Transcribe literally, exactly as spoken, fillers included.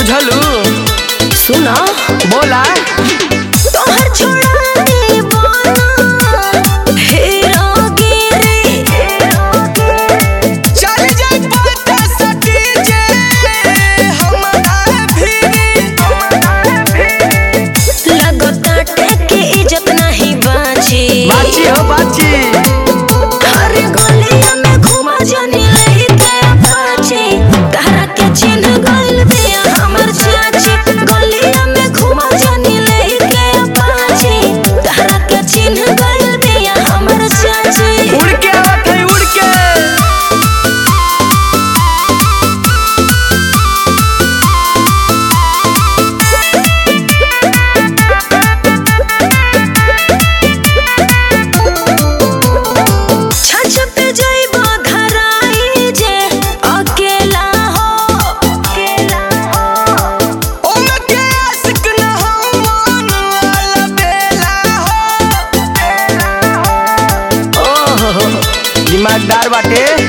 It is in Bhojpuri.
बुझलू। सुना बोला तोहर छोड़ा दीवाना हीरो गिरी चल जाए पता सटी जे हमारा भी लगता टेके इज्जत नहीं बाची बाची हो बाची। हर गलिया में घुमा जानी रही गया बाची तारा के चिन्ह गइल दिया हमर चाची गलिया में घुमा जानी रही गया बाची तारा के चिन्ह गइल दिया हमर चाची। उड़ के आवत है उड़ के। छछ पे जइबो धराई जे अकेला हो अकेला हो ओमे के आशिक न हो मन वाला बेला हो। ओहो दिमागदार बाटे।